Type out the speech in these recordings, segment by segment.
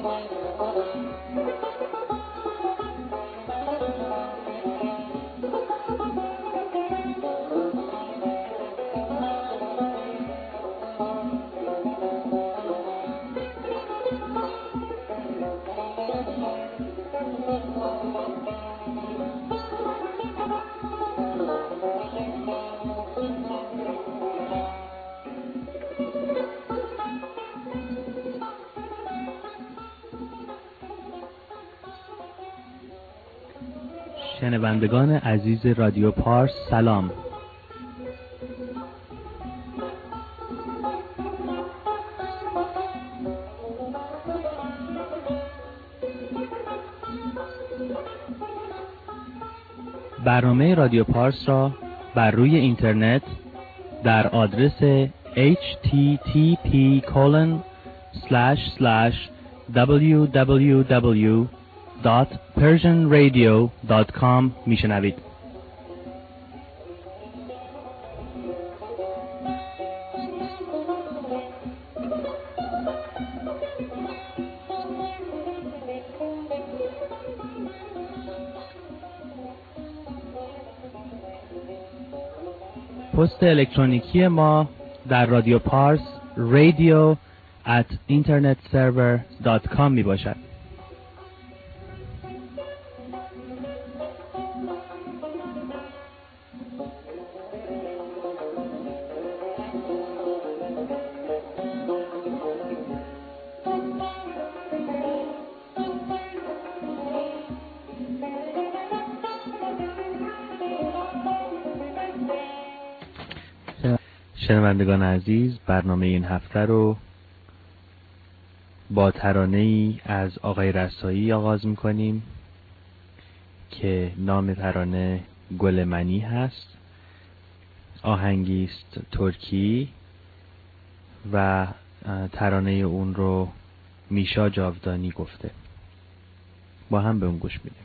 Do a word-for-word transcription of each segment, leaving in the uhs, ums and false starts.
شنوندگان عزیز رادیو پارس سلام. برنامه رادیو پارس را بر روی اینترنت در آدرس اچ تی تی پی کلن اسلش اسلش دبلیو دبلیو دبلیو دات پرژن رادیو دات کام میشنوید. پست الکترونیکی ما در رادیو پارس رادیو ات اینترنت سرور دات کام می باشد. شنوندگان عزیز، برنامه این هفته رو با ترانه‌ای از آقای رسایی آغاز می‌کنیم که نام ترانه گل منی هست. آهنگی است ترکی و ترانه اون رو میشا جاودانی گفته. با هم به اون گوش میدیم.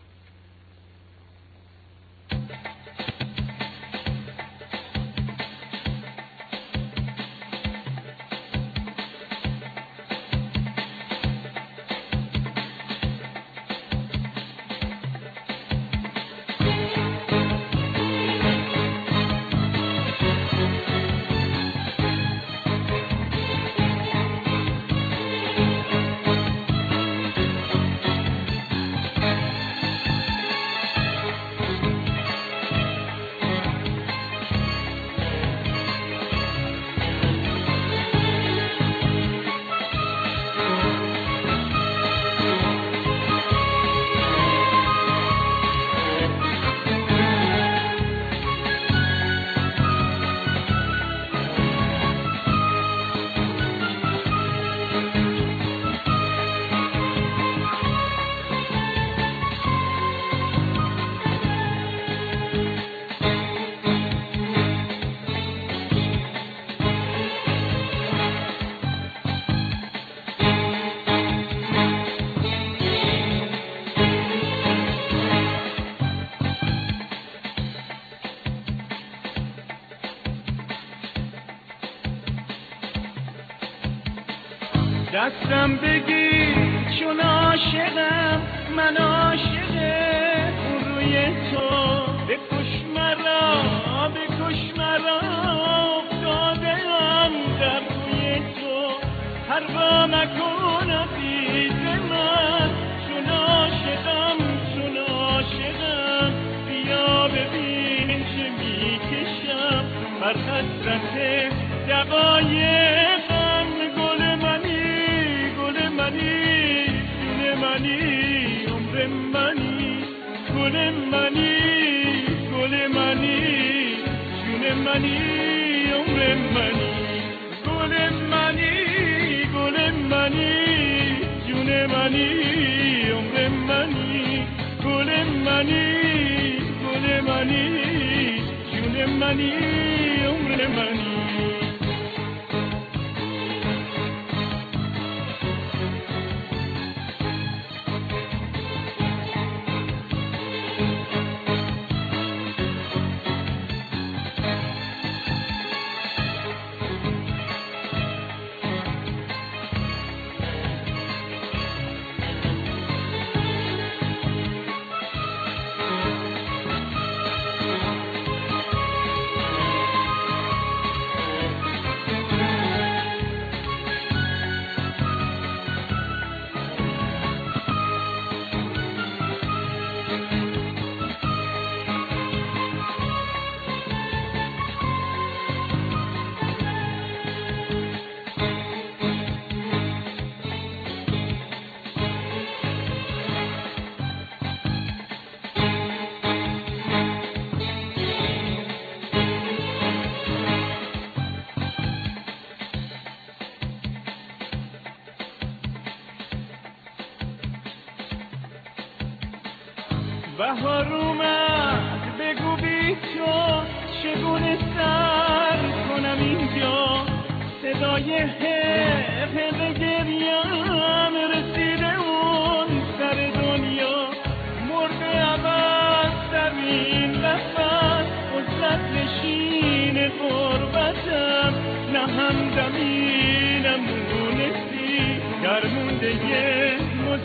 دستم بگیر چون عاشقم، من عاشق اون روی تو. بکش مرا بکش مرا افتادم در روی تو. پروا نکن عزیز من، چون عاشقم چون عاشقم. بیا ببین چه میکشم بر حسرت دقایق. عمر منی گل منی گل منی جون منی عمر منی گل منی گل منی جون منی عمر منی گل منی گل منی جون منی عمر منی. بهار اومد بگو بی تو چگونه سر کنم اینجا صدای حق گریم رسیده اون سر دنیا مرده عوض زمین لفت حسرت نشین قربتم نه همدمی نمونستی در مونده یه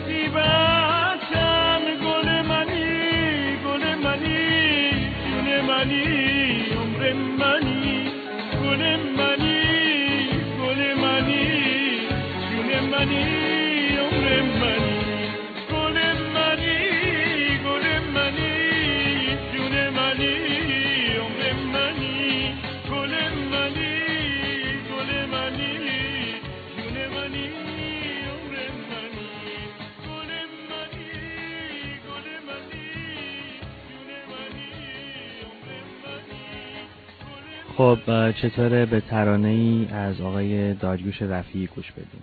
مصیبتم گل منی گل منی جون منی عمر منی گل منی گل منی جون منی عمر منی گل منی گل منی جون منی عمر منی گل منی گل منی جون منی عمر منی گل منی گل منی جون منی عمر منی. خب چطوره به ترانه ای از آقای داریوش رفیعی گوش بدیم؟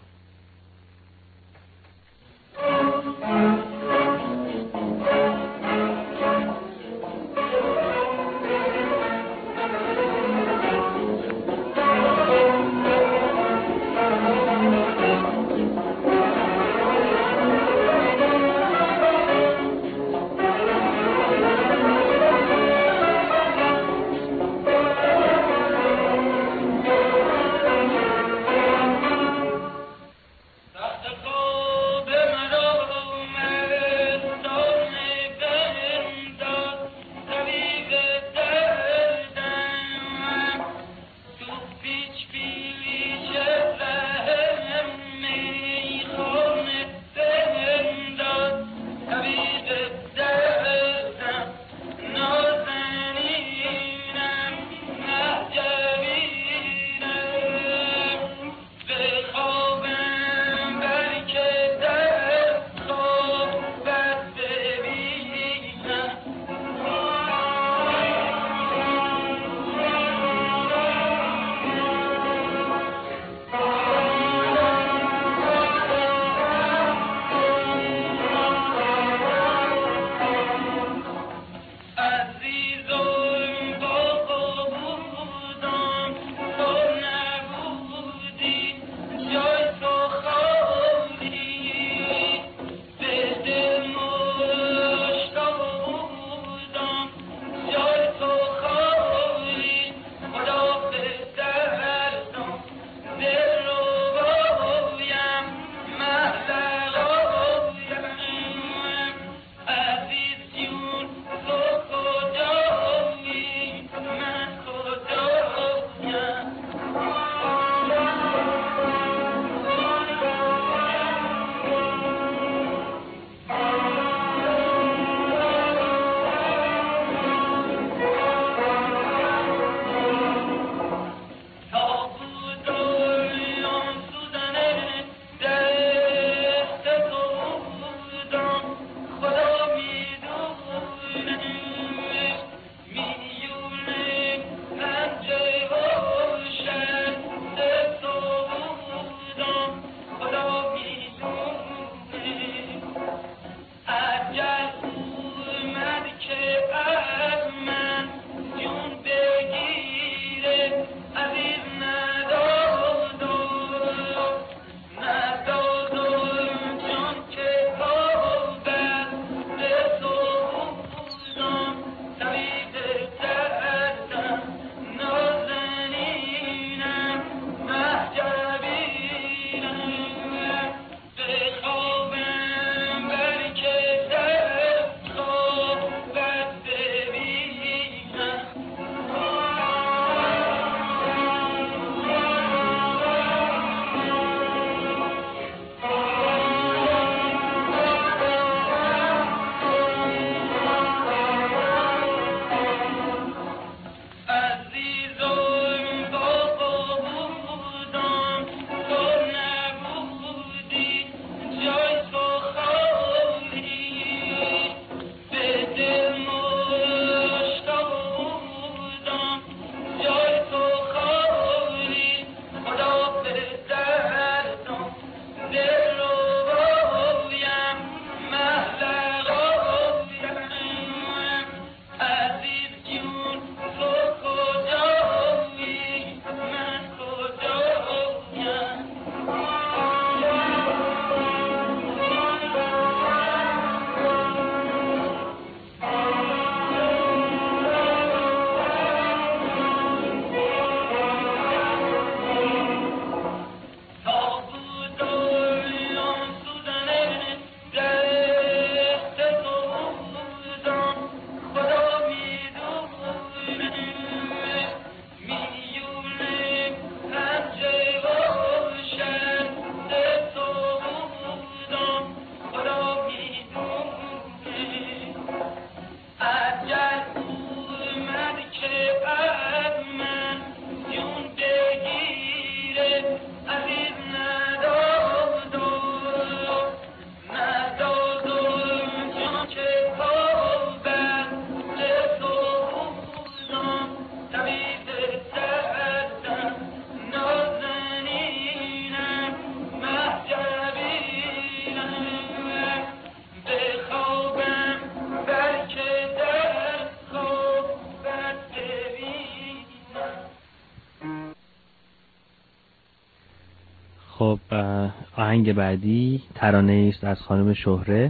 خب آهنگ بعدی ترانه است از خانم شهره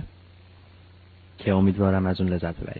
که امیدوارم از اون لذت ببرید.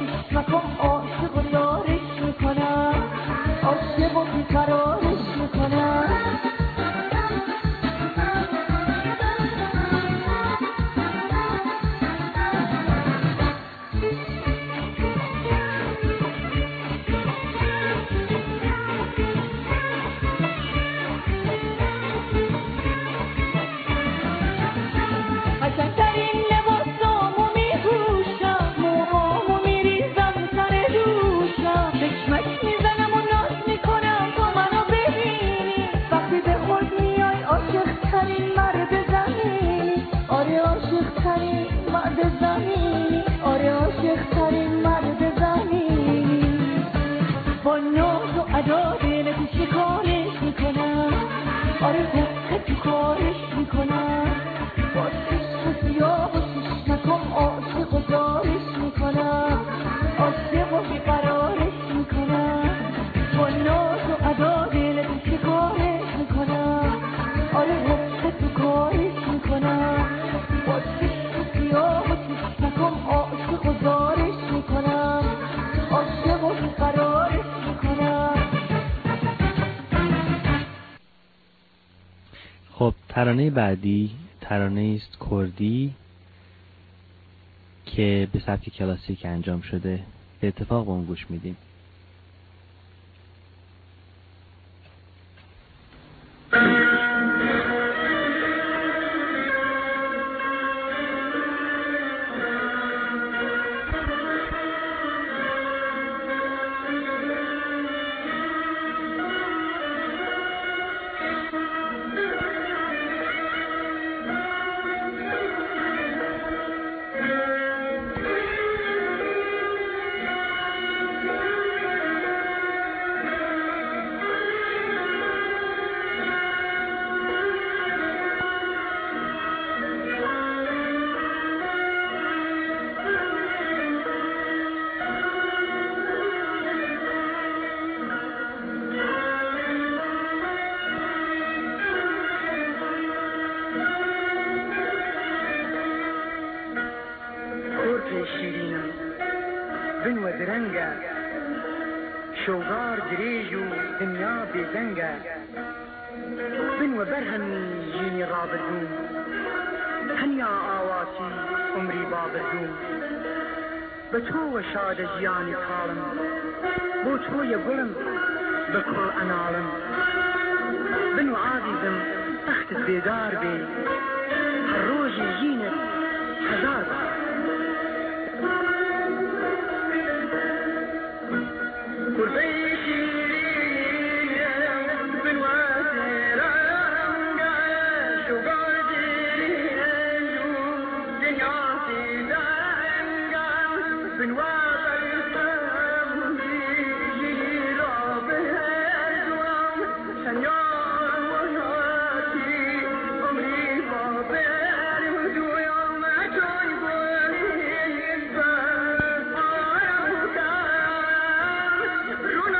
عاشق و دارش میکنم عاشق و بیقرارش میکنم فرارش میکنم. خب ترانه بعدی ترانه است کردی که به سبک کلاسیک انجام شده. به اتفاق با اون گوش میدیم. شوغار دريج ودنيا بزنقة بن وبرهمي جيني رابردون هنيا آواتي عمري بابردون بتو شاد جياني كالم بوتو يقولم بكل أنالم بن وعاديزم تحت البيدار بي هالروجي جينك هزار Runa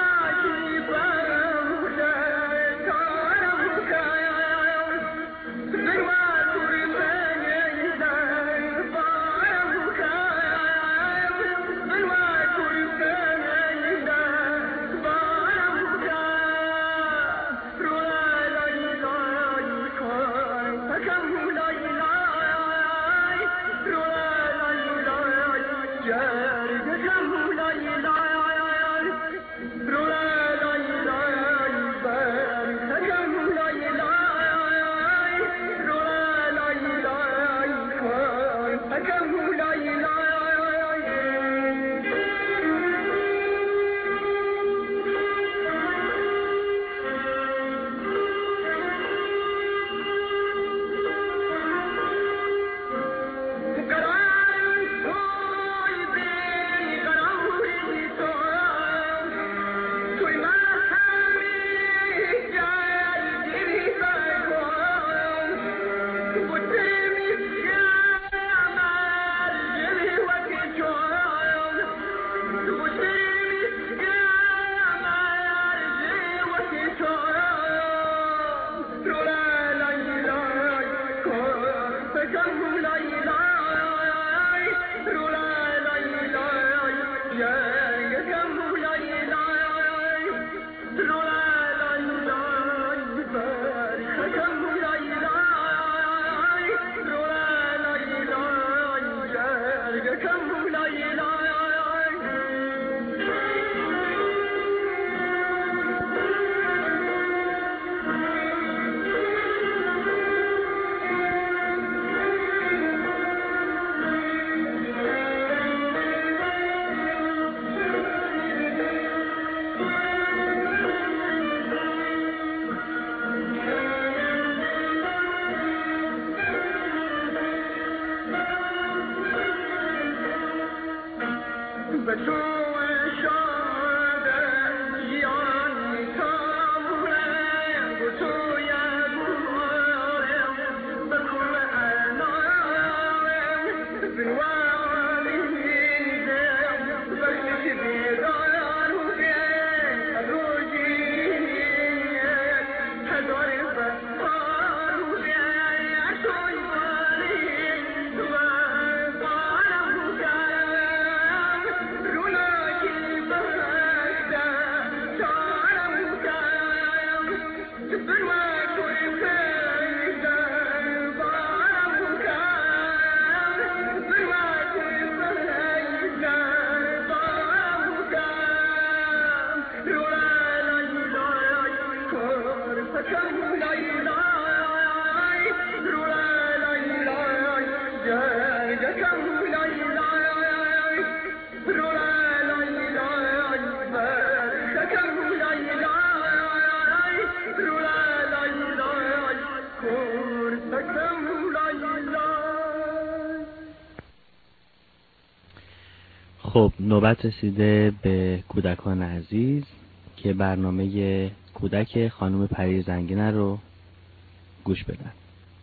خب نوبت رسیده به کودکان عزیز که برنامه کودک خانم پری زنگینه رو گوش بدن.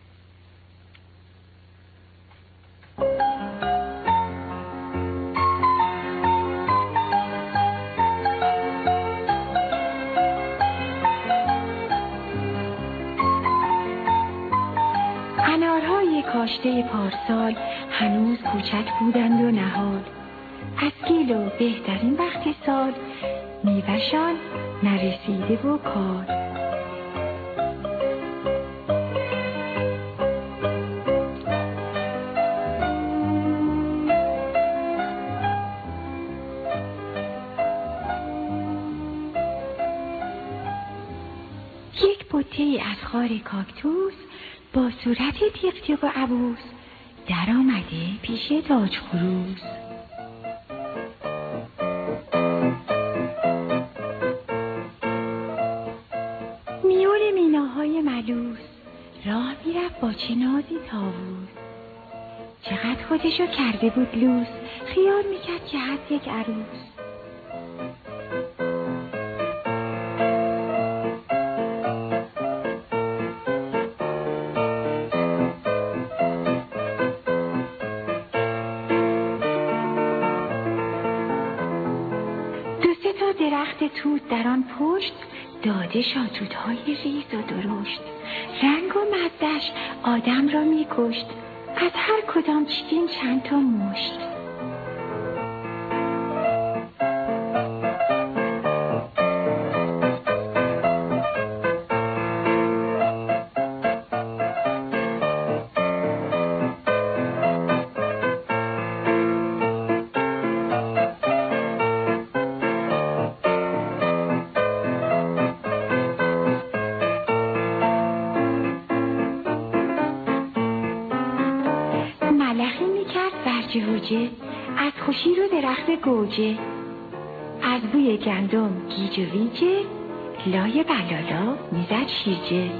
انارهای کاشته پارسال هنوز کوچک بودند و نهال، از گیل و بهترین وقت سال میوه‌شان نرسیده و کار. یک بوته از خار کاکتوس با صورت تیغ تیغ و عبوس در آمده پیش تاج خروس. میون میناهای ملوس راه میرفت با چه نازی طاووس، چقدر خودشو کرده بود لوس، خیال میکرد که هست یک عروس. درخت توت در آن پشت داده شاتوت‌های ریز و درشت، رنگ و مزه‌اش آدم را می‌کشت، از هر کدام چیدیم چند تا مشت. از خوشی رو درخت گوجه، از بوی گندم گیج و ویجه، لای بلالا میزد شیرجه.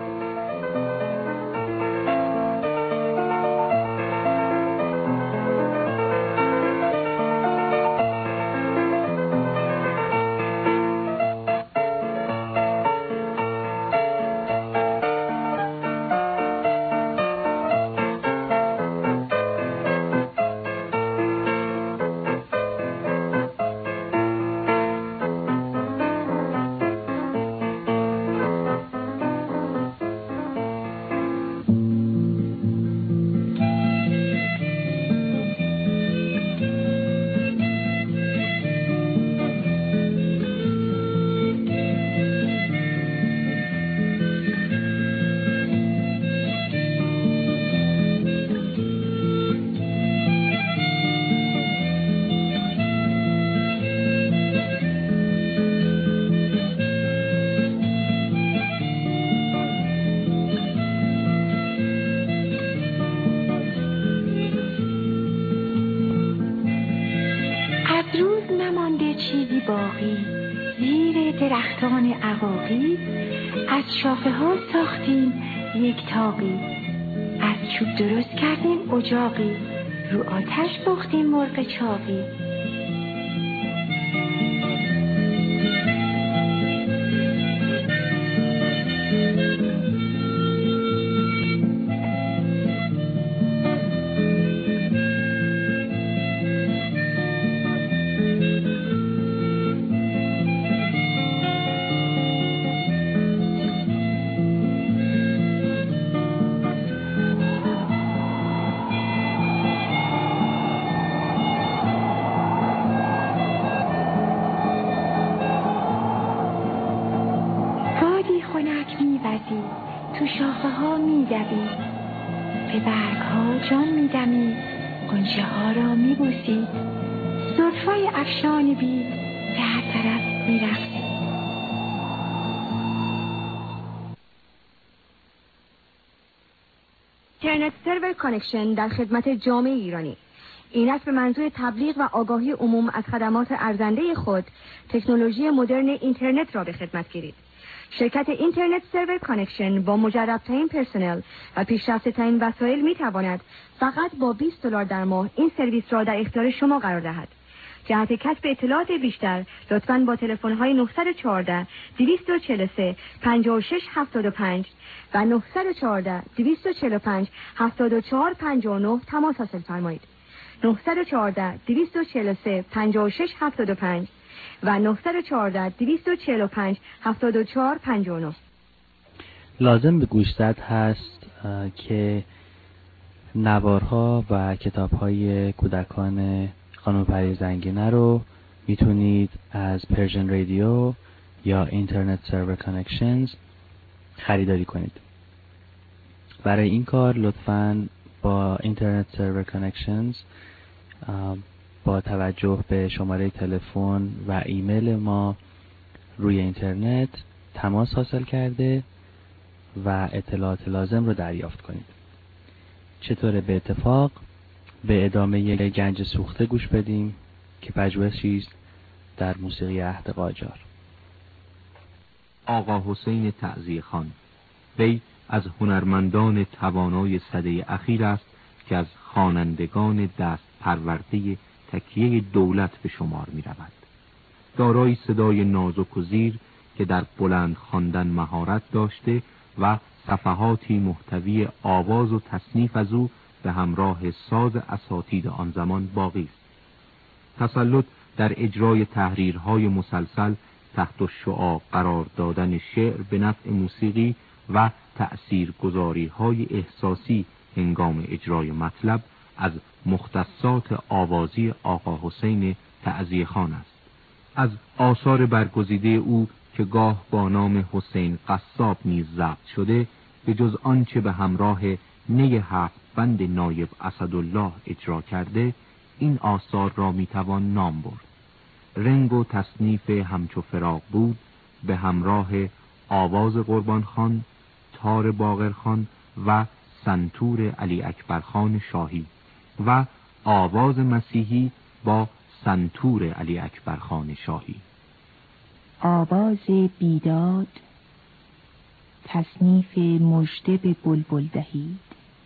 باقی زیر درختان عقاقی، از شاخه ها ساختیم یک تاقی، از چوب درست کردیم اجاقی، رو آتش پختیم مرغ چاقی. تو شاخه ها می دوی، به برگ ها جان می دمی، غنچه ها را می بوسی، زلفای افشان بید به هر طرف می رفتی. اینترنت سرور کانکشن در خدمت جامعه ایرانی. این است به منظور تبلیغ و آگاهی عموم از خدمات ارزنده خود، تکنولوژی مدرن اینترنت را به خدمت گیرید. شرکت اینترنت سرور کانکشن با مجرب‌ترین پرسنل و پیشرفته‌ترین وسایل می‌تواند فقط با بیست دلار در ماه این سرویس را در اختیار شما قرار دهد. جهت کسب اطلاعات بیشتر لطفاً با تلفن‌های نه یک چهار، دو چهار سه، پنج شش هفت پنج و نه یک چهار، دو چهار پنج، هفت چهار پنج نه تماس حاصل فرمایید. نه یک چهار، دو چهار سه، پنج شش هفت پنج و نه یک چهار، دو چهار پنج، هفت چهار پنج نه. لازم به گوشزد هست که نوارها و کتاب‌های کودکان خانم پری زنگینه رو میتونید از پرژن رادیو یا اینترنت سرور کانکشنز خریداری کنید. برای این کار لطفاً با اینترنت سرور کانکشنز با توجه به شماره تلفن و ایمیل ما روی اینترنت تماس حاصل کرده و اطلاعات لازم رو دریافت کنید. چطور به اتفاق به ادامه گنج سوخته گوش بدیم که پژوهشی است در موسیقی عهد قاجار. آقا حسین تعزیه خان، وی از هنرمندان توانای سده اخیر است که از خوانندگان دست پرورده تکیه دولت به شمار می رود. دارای صدای نازک و زیر که در بلند خواندن مهارت داشته و صفحاتی محتوی آواز و تصنیف از او به همراه ساز اساتید آن زمان باقی است. تسلط در اجرای تحریرهای مسلسل تحت الشعاع قرار دادن شعر به نفع موسیقی و تأثیرگذاری‌های احساسی هنگام اجرای مطلب از مختصات آوازی آقا حسین تعزیه خان است. از آثار برگزیده او که گاه با نام حسین قصاب نیز ضبط شده، به جز آنچه به همراه نی هفت بند نایب اسدالله اجرا کرده، این آثار را میتوان نام برد. رنگ و تصنیف همچو فراق بود به همراه آواز قربان خان، تار باقر خان و سنتور علی اکبر خان شاهی و آواز مسیحی با سنتور علی اکبر خان شاهی. آواز بیداد، تصنیف مژده به بلبل دهید.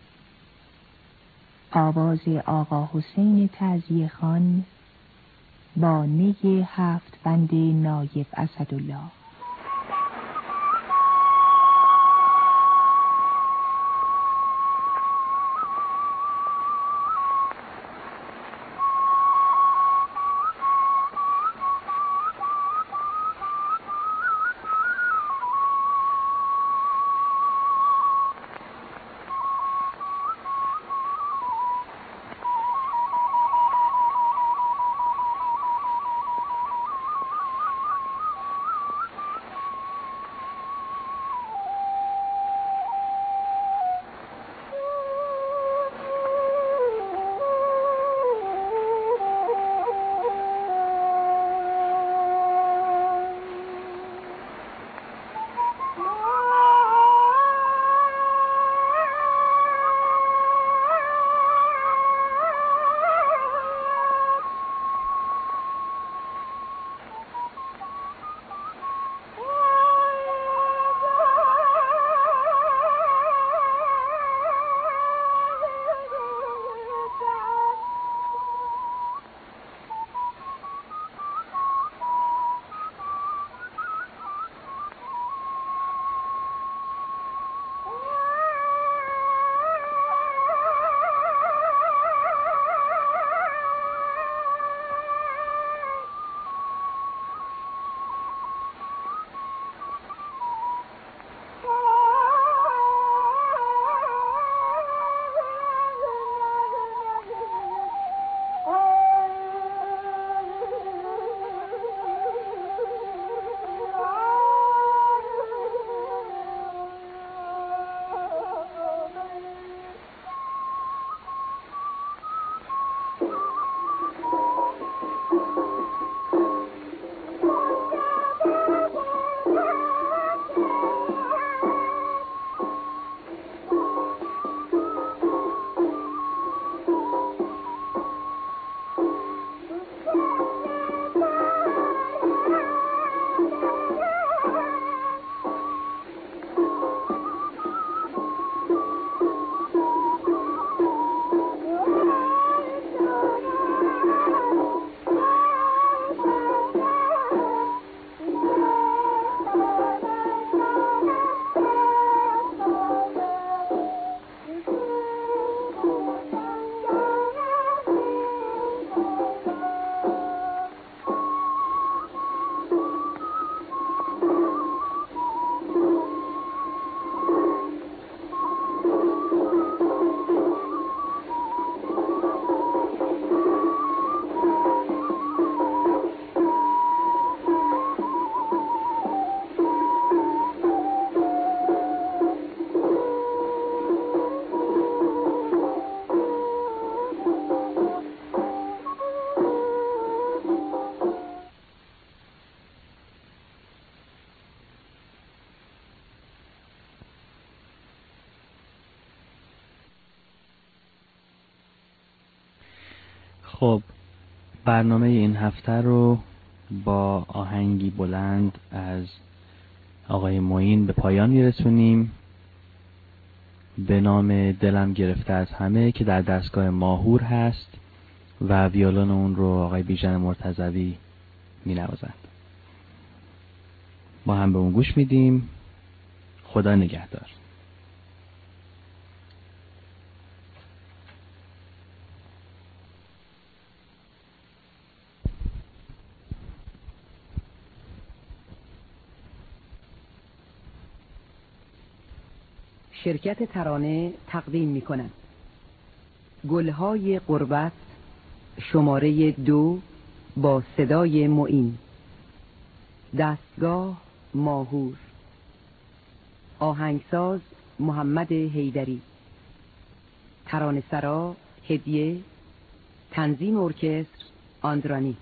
آواز آقا حسین تعزیه خان با نی هفت بند نایب اسدالله. خب برنامه این هفته رو با آهنگی بلند از آقای معین به پایان میرسونیم به نام دلم گرفته از همه که در دستگاه ماهور هست و ویولون اون رو آقای بیژن مرتضوی می نوازند. ما هم به اون گوش میدیم. خدا نگهدار. شرکت ترانه تقدیم می کند گلهای غربت شماره دو با صدای معین، دستگاه ماهور، آهنگساز محمد حیدری، ترانه‌سرا هدیه، تنظیم ارکستر آندرانیک،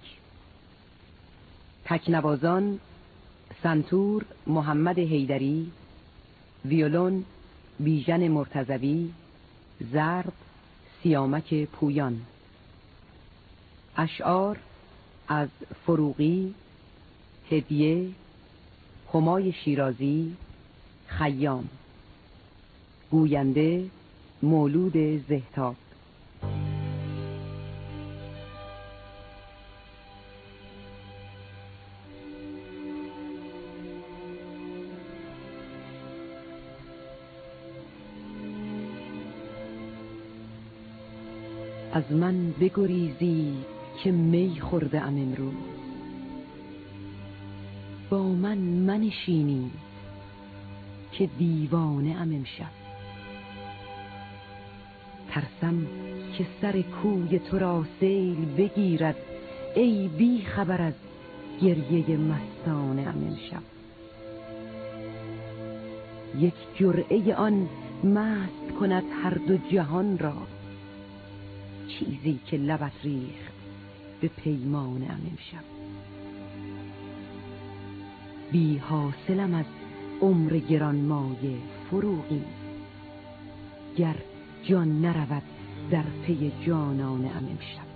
تکنوازان سنتور محمد حیدری، ویولون بیژن مرتضوی، ضرب سیامک پویان. اشعار از فروغی، هدیه، همای شیرازی، خیام. گوینده مولود زهتاب. از من بگریزی که می خورده ام امروز، با من منشینی که دیوانه ام امشب. ترسم که سر کوی تو را سیل بگیرد، ای بی خبر از گریه مستانه ام امشب. یک جرعه آن مست کند هر دو جهان را، چیزی که لبت ریخت به پیمانه ام امشب. بی حاصلم از عمر گرانمایه فروغی، گر جان نرود در پی جانانه ام امشب.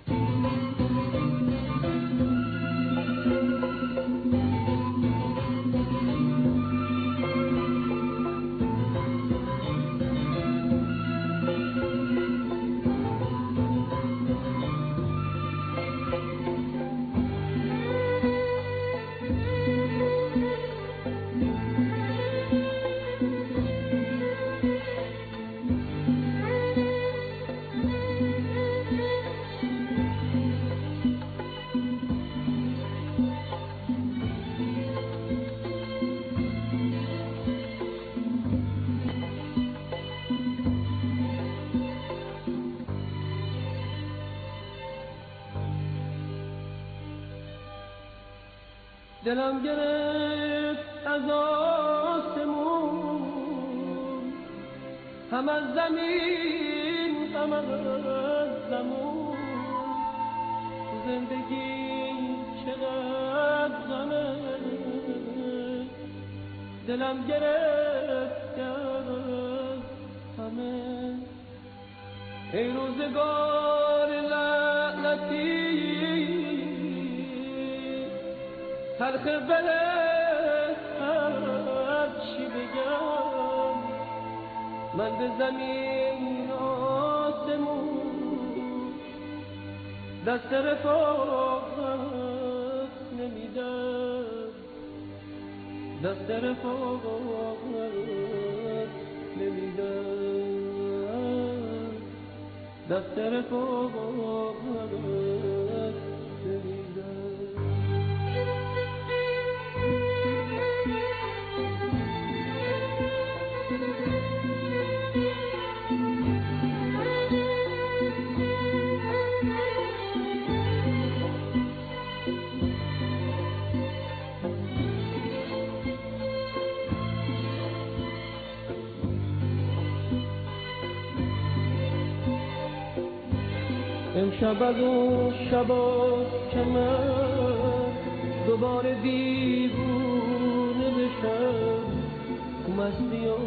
دلم گرفت از آسمون، هم از زمین هم از زمون. زندگی چقدر غمه، دلم گرفت از همه. ای روزگار لعنتی تلخ بلد چی بگم، من به زمین آسمون دست رفاقت نمیدم، دست رفاقت نمیدم، دست رفاقت نمیدم. امشب از اون شباست که من دوباره دیوونه بشم، مستی و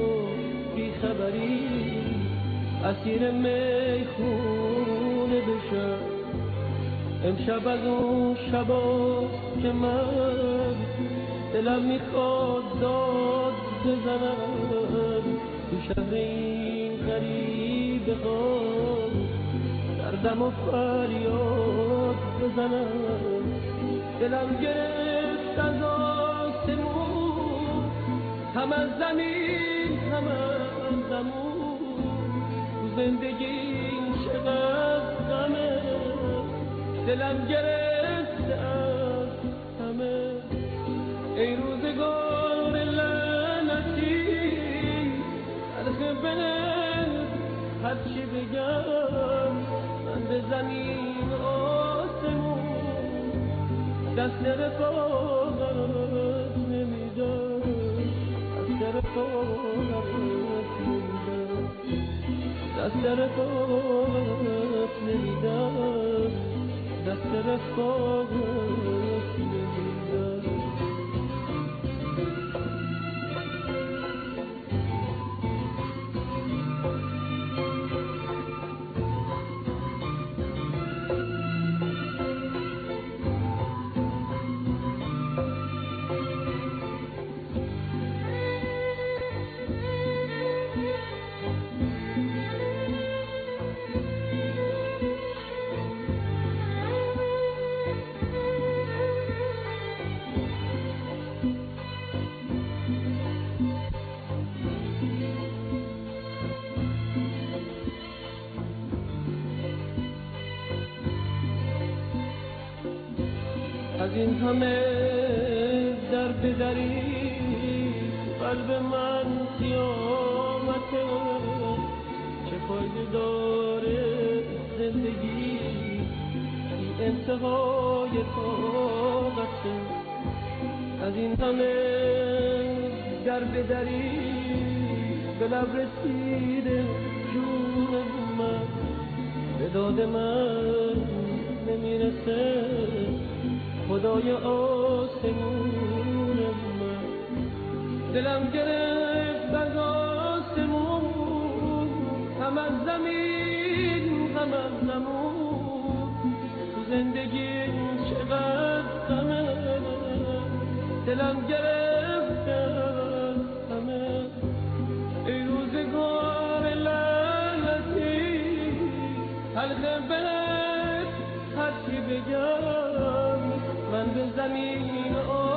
بیخبری اسیر میخونه بشم. بشم. امشب از اون شبا که من دلم میخواد داد بزنم تو شهر این غریبه ها، دردم و فریاد بزنم. دلم گرفت از آسمون، هم از زمین هم از زمون، تو زندگیم چقدر غمه. دلم گرفت از همه ای روزگار لعنتی، تلخ بنت هرچی بگم من به زمین آسمون دست رفاقت نمیدم، دست رفاقت نمیدم، دست رفاقت نمیدم، دست رفاقت نمیدم. از این همه در بدری قلب من قیامته، چه فایده داره زندگی این انتهای طاقته. از این همه در بدری به لب رسیده جون من، به داد من نمیرسه خدای آسمون من. دلم گرفت از آسمون، هم از زمین هم از زمون، تو زندگی چقدر غمه. دلم گرفت از همه ای روزگار لعنتی، حلقه بهت هرچی بگم من به زمین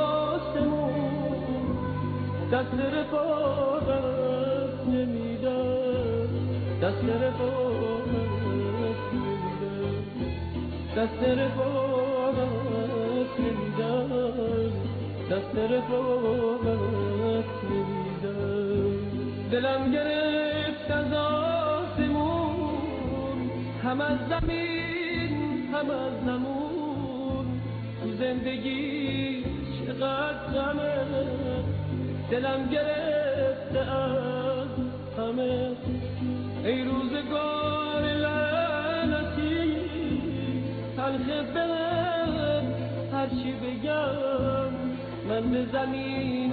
آسمون دست رفاقت نمیدم، دست رفاقت نمیدم، دست رفاقت نمیدم، دست رفاقت نمیدم. دلم گرفت از آسمون، هم از زمین هم از زمون، تو زندگی چقدر غمه. دلم گرفته از همه ای روزگار لعنتی، تلخ بهت هرچی بگم من به زمین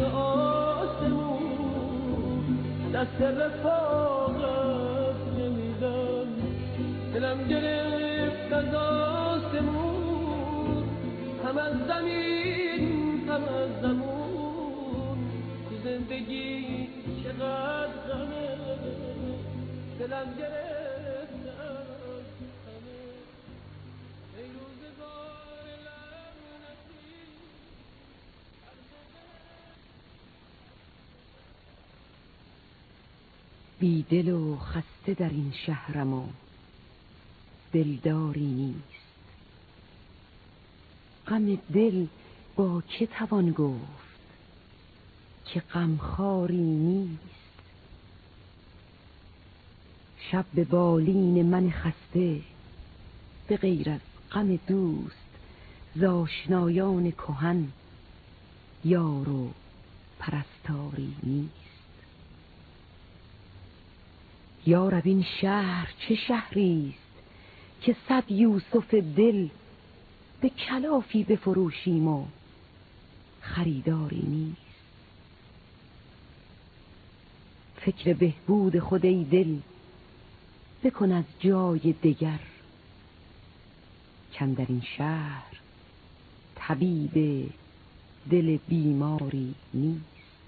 آسمون دست رفاقت نمیدم. دلم گرفت از آسمون، هم از زمین هم از زمون، تو زندگی چقدر غمه. دلم گرفت از همه ای روزگار لعنتی. بی دل و خسته در این شهرم و دلداری نیست. غم دل با که توان گفت که غمخواری نیست. شب به بالین من خسته به غیر از غم دوست ز آشنایان کهن یار و پرستاری نیست. یا رب این شهر چه شهری است که صد یوسف دل به کلافی بفروشیم و خریداری نیست. فکر بهبود خود ای دل بکن از جای دگر کاندر این شهر طبیب دل بیماری نیست.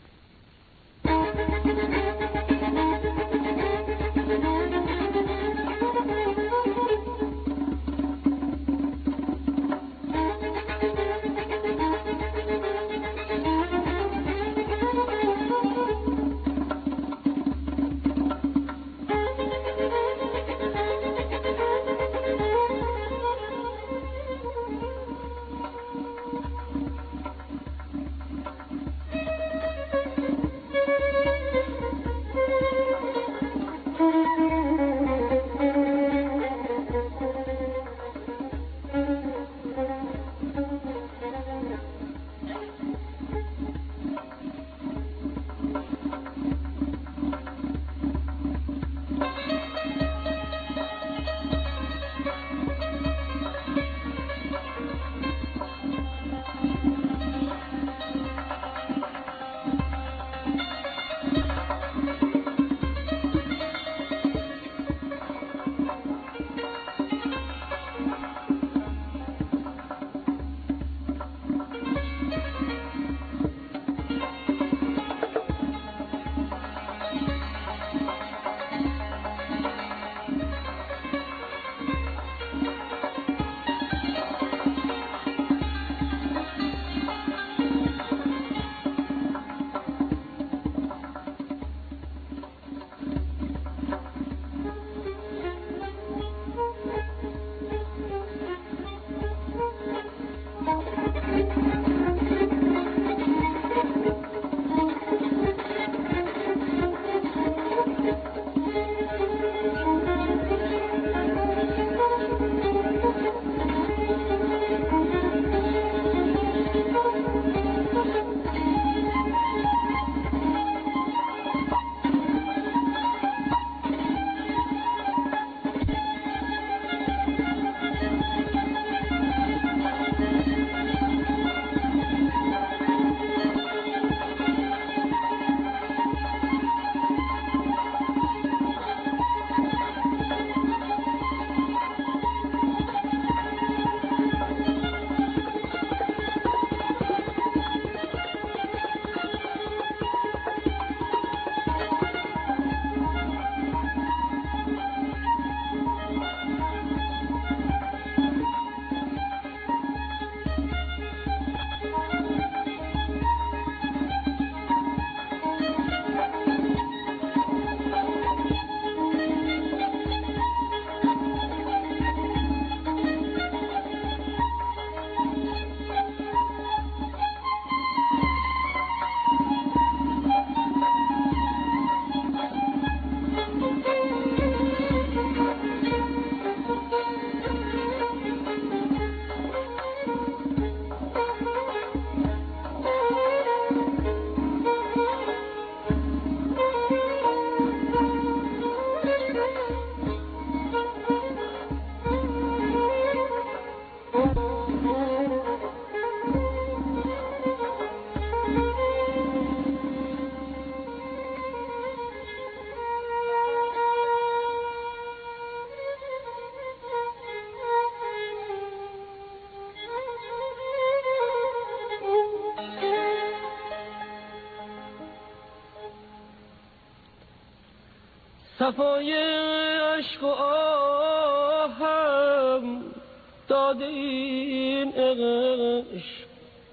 صفای عشق و آهم داده این عشق،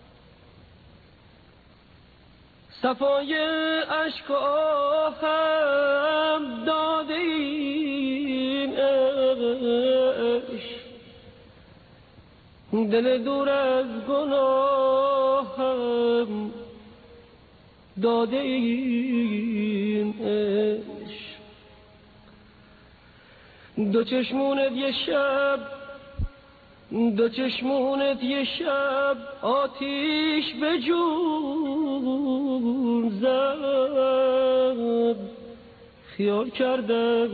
صفای عشق و آهم داده این عشق، دل دور از گناهم داده این عشق. دو چشمونت یه شب، دو چشمونت یه شب آتیش به جون زد. خیال کردم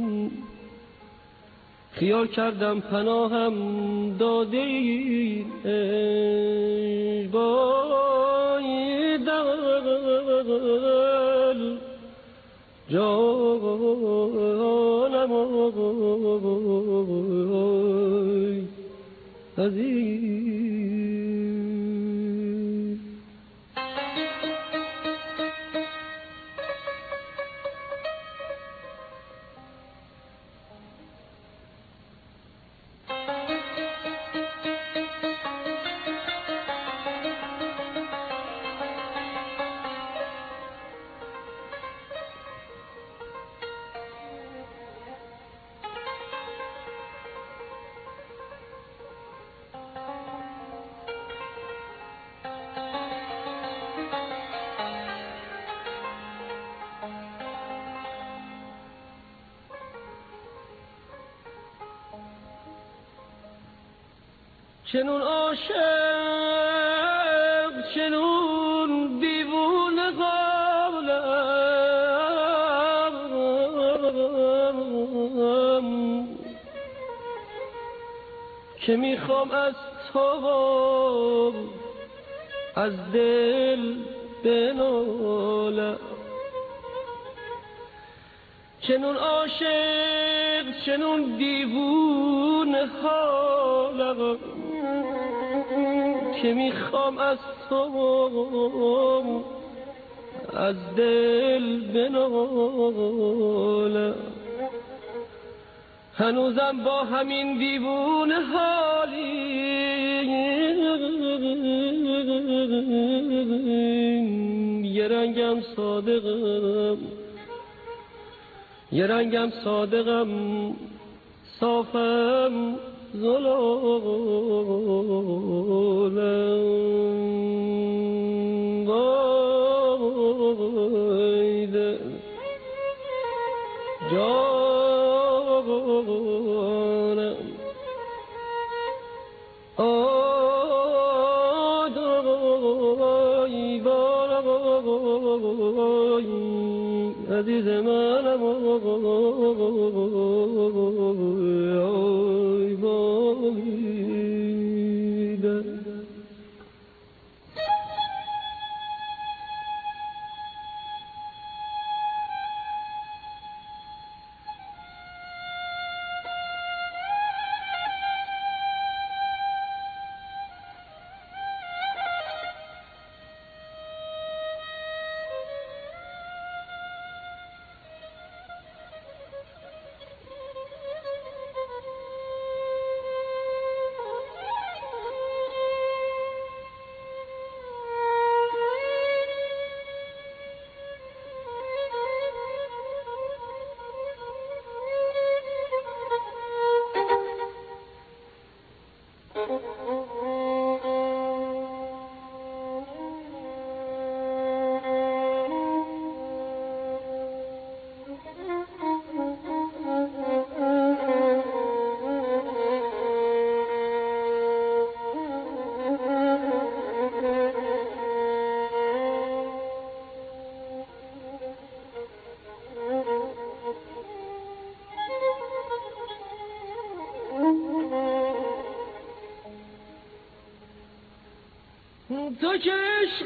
خیال کردم پناهم داده این عشق. با این دل جانم چنون عاشق چنون دیوونه حالم که میخوام از تو از دل بنالم. چنون عاشق چنون دیوونه حالم که میخوام از تو از دل بنالم. هنوزم با همین دیوونه حالی یه رنگم صادقم یه رنگم صادقم صافم زلالم بایده جانم آدای بارای عزیز منم آی بایده. تو که عشق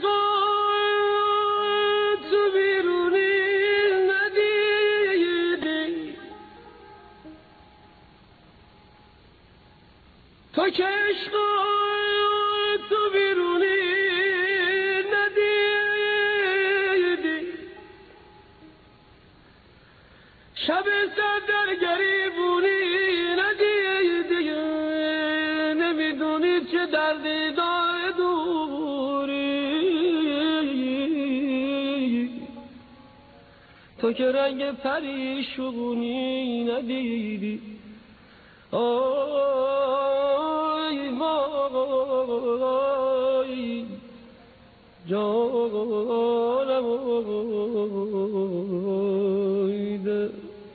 تو بیرونی ندیدی، تو که عشق تو بیرونی ندیدی، شب سر در گریبونی ندیدی، نمیدونی چه دردی داره دوری، تو که رنگ پریشونی ندیدی. آی وای جانم آیده.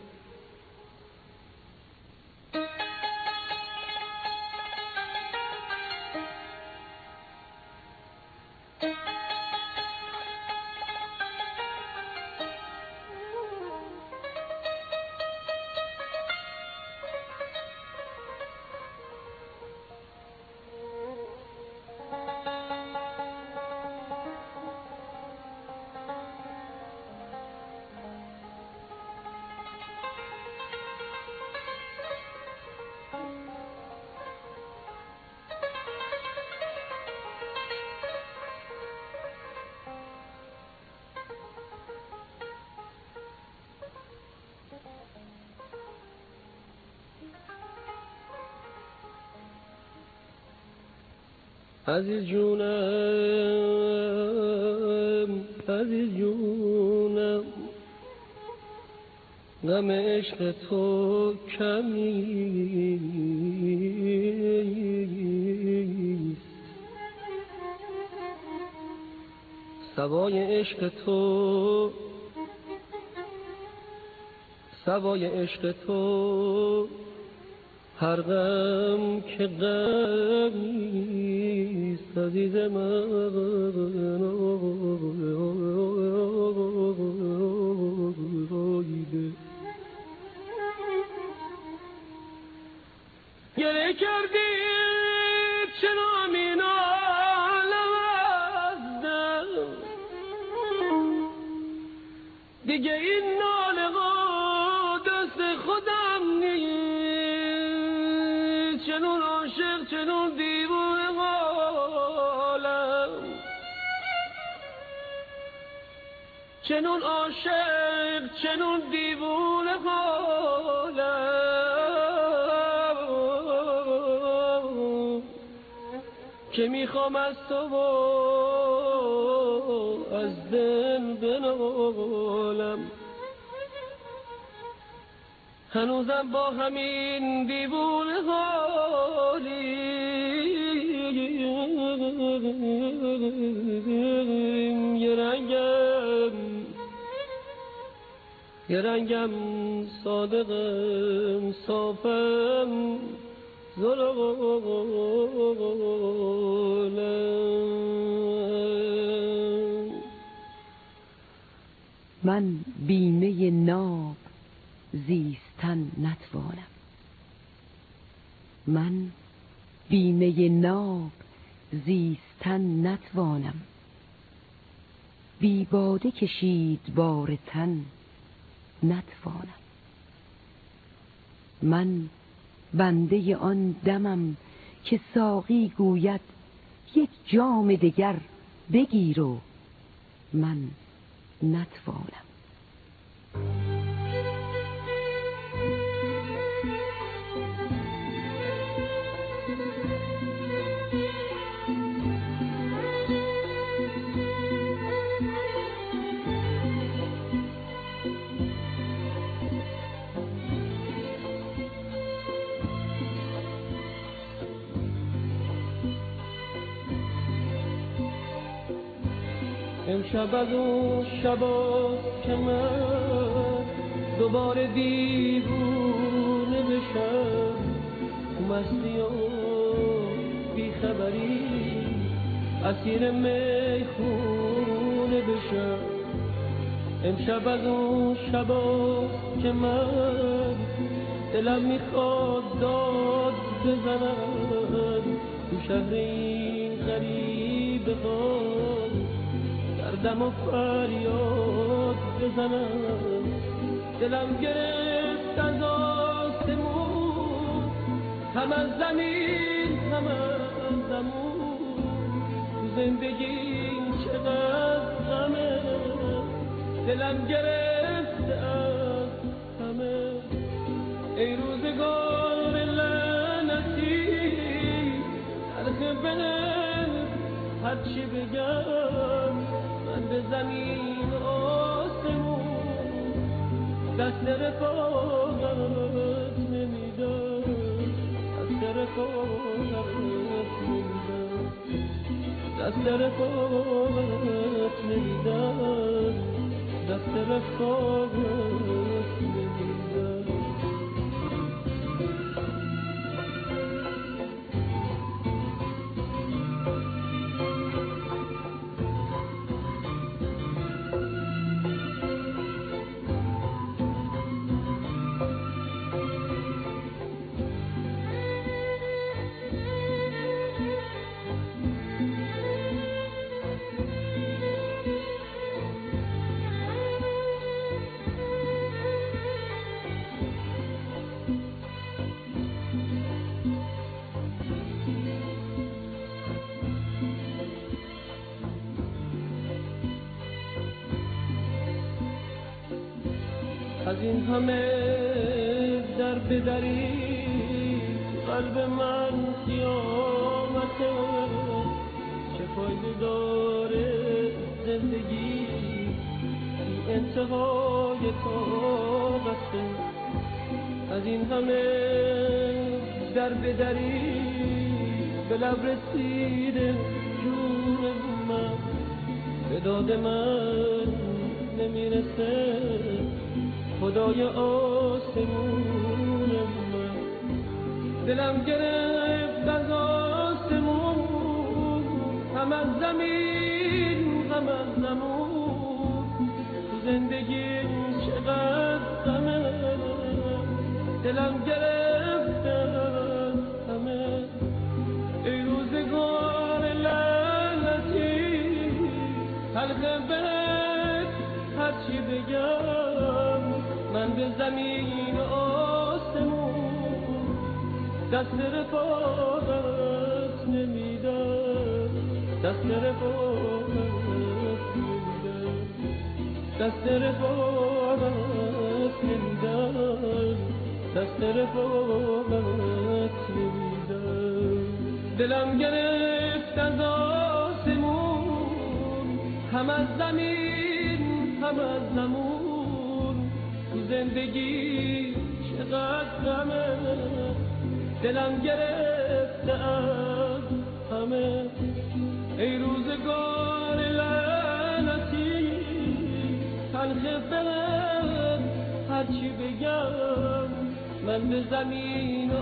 عزیز جونم عزیز جونم، غم عشق تو کمیست، سوای عشق تو سوای عشق تو هر غم که غمیست عزیز من گله کردی چرا می نالم از دل دیگه این ناله ها دست خودم نیست چنون عاشق چنون دیوونه حالم چنون عاشق چنون دیوونه حالم که میخوام از تو و از دل بنالم هنوزم با همین دیوونه حالی یه رنگم یه رنگم صادقم صافم من بیمه ناب زیستن نتوانم من بیمه ناب زیستن نتوانم بی باده کشید بار تن نتوانم من بنده آن دمم که ساقی گوید یک جام دگر بگیر و من نتوانم امشب از اون شباست که من دوباره دیوونه بشم مستی و بیخبری اسیر میخونه بشم امشب از اون شباست که من دلم میخواد داد بزنم تو شهر این غریب ها دم و فریاد بزنم دلم گرفت از آسمون هم از زمین هم از زمون تو زندگیم چقدر غمه دلم گرفت از همه ای روزگار لعنتی تلخ بهم هرچی بگم به زمین آسمون دست رفاقت نمیدم دست رفاقت نمیدم دست رفاقت نمیدم دست رفاقت نمیدم از این همه در بدری قلب من قیامته چه فایده داره زندگی این انتهای طاقته از این همه در بدری به لب رسیده جون من به داد من نمیرسه خدای آسمون من دلم گرفت از آسمون، هم از زمین هم از زمون، تو زندگی چقدر غمه، دلم گرفت از همه. ای روزگار لعنتی، حلقه بهت هرچی بگم، من به زمین و آسمون دست رفاقت نمیدم، دست رفاقت نمیدم، دست رفاقت نمیدم، دست رفاقت نمیدم. دلم گرفت از آسمون، هم از زمین هم از زمون، تو زندگی چقدر غمه، دلم گرفت از همه. ای روزگار لعنتی، تلخ بهم هرچی بگم، من به زمین و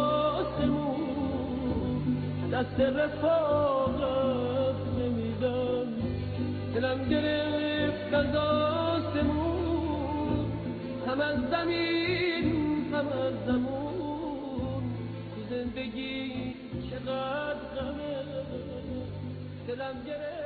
آسمون دست رفاقت نمیدم. دلم گرفت از آسمون، هم از زمین هم از زمون، تو زندگی چقدر غمه، دلم گرفت